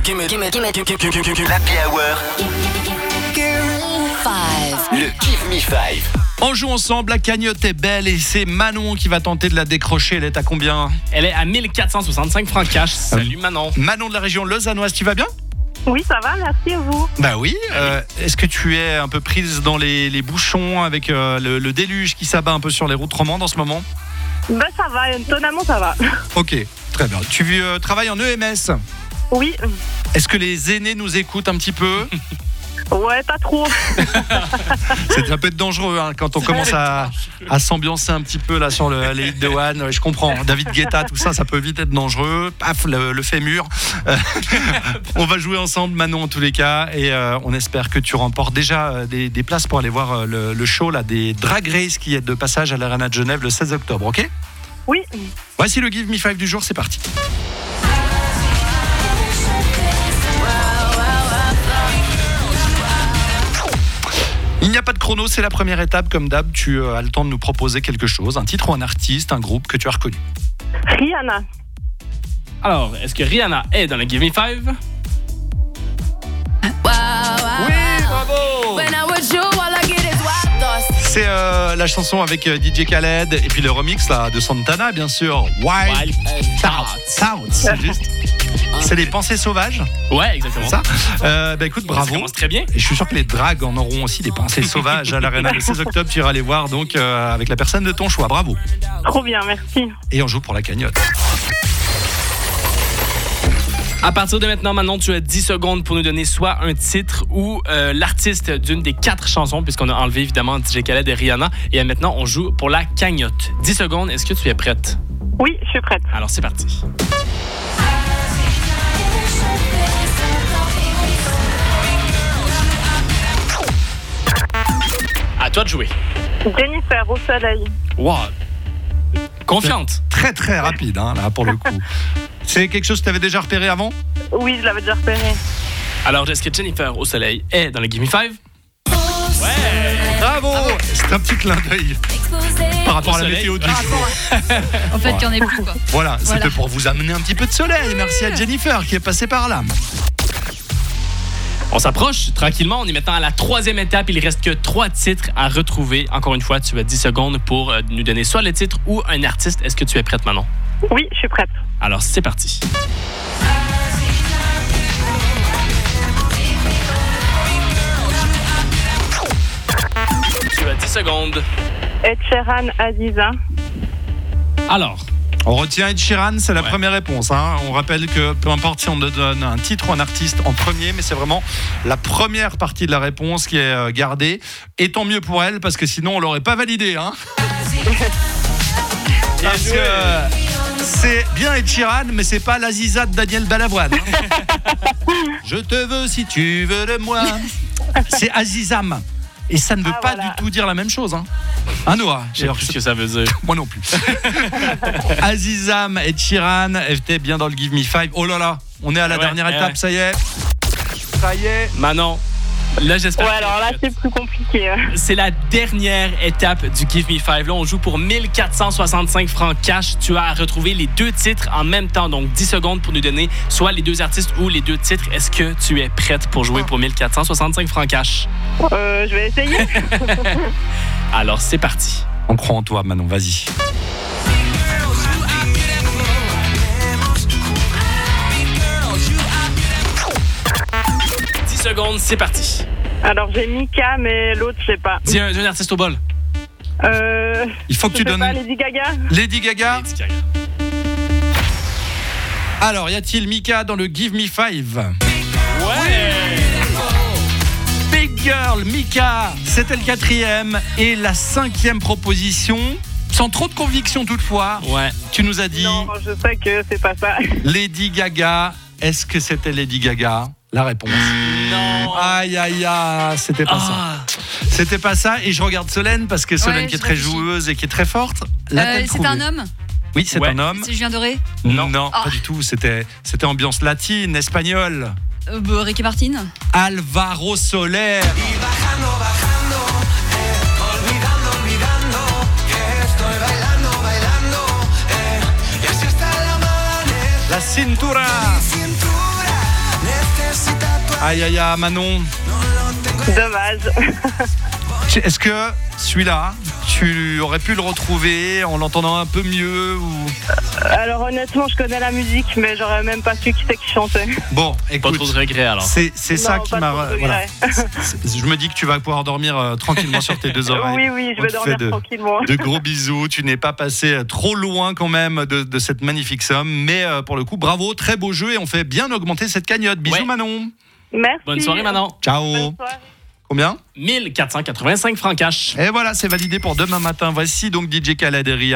L'Happy Hour. Le Give Me 5. On joue ensemble, la cagnotte est belle et c'est Manon qui va tenter de la décrocher. Elle est à combien ? Elle est à 1465 francs cash. Salut Manon. Manon de la région lausannoise, tu vas bien ? Oui, ça va, merci à vous. Bah oui. Est-ce que tu es un peu prise dans les bouchons avec le déluge qui s'abat un peu sur les routes romandes en ce moment ? Ben ça va, étonnamment ça va. Ok, très bien. Tu travailles en EMS ? Oui, Est-ce que les aînés nous écoutent un petit peu ? ouais, pas trop. Ça peut être dangereux quand on commence à s'ambiancer un petit peu là sur les hits de One. Ouais, je comprends. David Guetta, tout ça, ça peut vite être dangereux. Paf, le fémur. On va jouer ensemble, Manon, en tous les cas. Et on espère que tu remportes déjà des places pour aller voir le show là, des Drag Race qui est de passage à l'Arena de Genève le 16 octobre. Ok ? Oui. Voici le Give Me 5 du jour, c'est parti. Il n'y a pas de chrono, c'est la première étape. Comme d'hab, tu as le temps de nous proposer quelque chose, un titre ou un artiste, un groupe que tu as reconnu. Rihanna. Alors, est-ce que Rihanna est dans le Give Me 5? Oui, bravo! C'est la chanson avec DJ Khaled et puis le remix là, de Santana, bien sûr. Wild Thoughts. C'est juste. C'est les pensées sauvages. Ouais, exactement. Ça. Écoute, bravo. Ça commence très bien. Et je suis sûr que les drags en auront aussi des pensées sauvages à l'Arena le 16 octobre. Tu iras les voir donc avec la personne de ton choix. Bravo. Trop bien, merci. Et on joue pour la cagnotte. À partir de maintenant, tu as 10 secondes pour nous donner soit un titre ou l'artiste d'une des 4 chansons, puisqu'on a enlevé évidemment DJ Khaled et Rihanna. Et maintenant, on joue pour la cagnotte. 10 secondes, est-ce que tu es prête? Oui, je suis prête. Alors, c'est parti. À toi de jouer. Jennifer, au soleil. Wow. Confiante. Très très rapide là pour le coup. C'est quelque chose que tu avais déjà repéré avant? Oui, je l'avais déjà repéré. Alors, est-ce que Jennifer au soleil est dans le Give Me 5? Ouais. Bravo. C'est un petit clin d'œil par rapport à la météo du jour. En fait, il n'y en a plus quoi. Voilà, c'était pour vous amener un petit peu de soleil. Merci à Jennifer qui est passée par là. On s'approche tranquillement. On est maintenant à la 3e étape. Il ne reste que 3 titres à retrouver. Encore une fois, tu as 10 secondes pour nous donner soit le titre ou un artiste. Est-ce que tu es prête, Manon? Oui, je suis prête. Alors, c'est parti. Tu as 10 secondes. Ed Sheeran, Aziza. Alors, on retient Ed Sheeran, c'est la première réponse. On rappelle que peu importe si on donne un titre ou un artiste en premier, mais c'est vraiment la première partie de la réponse qui est gardée. Et tant mieux pour elle, parce que sinon on l'aurait pas validé. Parce que c'est bien Ed Sheeran, mais c'est pas l'Aziza de Daniel Balavoine. Je te veux si tu veux de moi. C'est Azizam. Et ça ne veut pas du tout dire la même chose. Noah, je sais plus ce que ça veut dire. Moi non plus. Azizam et Sheeran étaient bien dans le Give Me 5. Oh là là, on est à la dernière étape, ça y est. Ça y est. Manon, là j'espère. Ouais, alors là c'est plus compliqué. C'est la dernière étape du Give Me 5. Là, on joue pour 1465 francs cash. Tu as à retrouver les 2 titres en même temps. Donc 10 secondes pour nous donner soit les 2 artistes ou les 2 titres. Est-ce que tu es prête pour jouer pour 1465 francs cash? Je vais essayer. Alors, c'est parti. On croit en toi, Manon, vas-y. Secondes, c'est parti. Alors j'ai Mika, mais l'autre je sais pas. Dis un artiste au bol. Il faut que tu donnes. Pas, Lady Gaga. Lady Gaga. Alors, y a-t-il Mika dans le Give Me 5? Ouais. Big Girl, Mika. C'était le 4e et la 5e proposition. Sans trop de conviction toutefois. Ouais. Tu nous as dit. Non, je sais que c'est pas ça. Lady Gaga. Est-ce que c'était Lady Gaga? La réponse. Non. Aïe, c'était pas ça. C'était pas ça. Et je regarde Solène parce que Solène qui est très joueuse et qui est très forte. C'est un homme? Oui, c'est un homme. C'est Julien Doré? Non, pas du tout. C'était ambiance latine, espagnole. Ricky Martin? Alvaro Soler. La cintura. Aïe, aïe, aïe, Manon. Dommage. Est-ce que celui-là, tu aurais pu le retrouver en l'entendant un peu mieux ou... Alors honnêtement, je connais la musique, mais j'aurais même pas su qui c'est qui chantait. Bon, Pas écoute, trop de regrets alors. c'est ça Non, qui pas m'a... trop de Voilà. regrets. Je me dis que tu vas pouvoir dormir tranquillement sur tes deux oreilles. Oui, je On vais te dormir fait tranquillement. de gros bisous. Tu n'es pas passé trop loin quand même de cette magnifique somme. Mais pour le coup, bravo, très beau jeu et on fait bien augmenter cette cagnotte. Bisous Ouais. Manon. Merci. Bonne soirée, Manon. Ciao. Bonne soirée. Combien ? 1485 francs cash. Et voilà, c'est validé pour demain matin. Voici donc DJ Khaled et Ria.